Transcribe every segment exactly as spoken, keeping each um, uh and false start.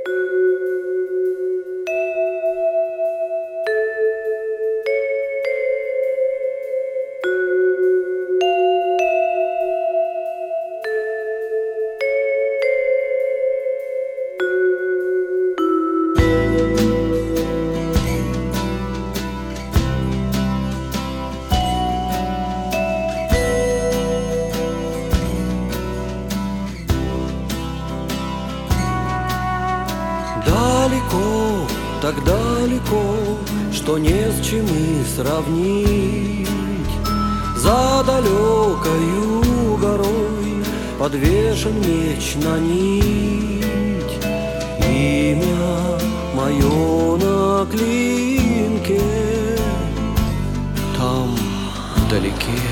Далеко, так далеко, что не с чем и сравнить. За далекою горой подвешен меч на нить. Имя мое на клинке, там вдалеке.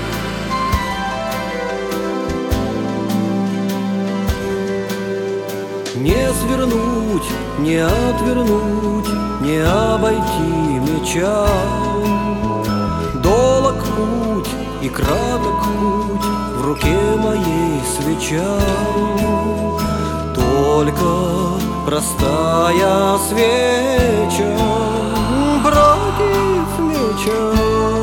Не свернуть, не отвернуть, не обойти меча. Долог путь и краток путь, в руке моей свеча. Только простая свеча против меча.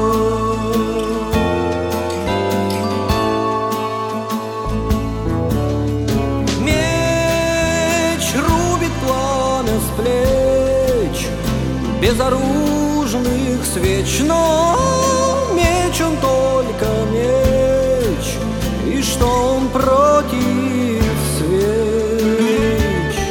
С плеч безоружных свеч, но меч он только меч, и что он против свеч.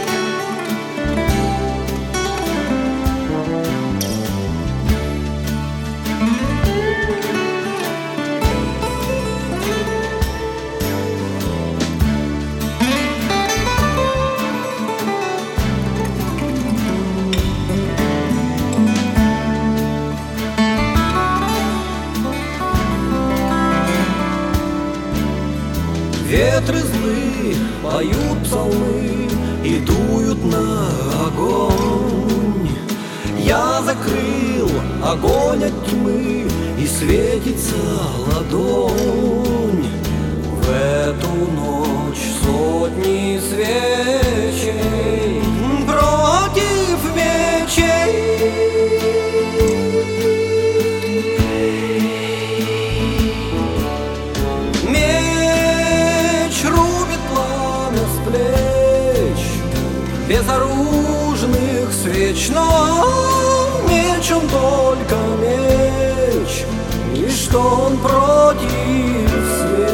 Ветры злы поют псалмы и дуют на огонь. Я закрыл огонь от тьмы, и светится ладонь. В эту ночь сотни свечей против мечей. Безоружных свеч, но меч он только меч, и что он против свеч.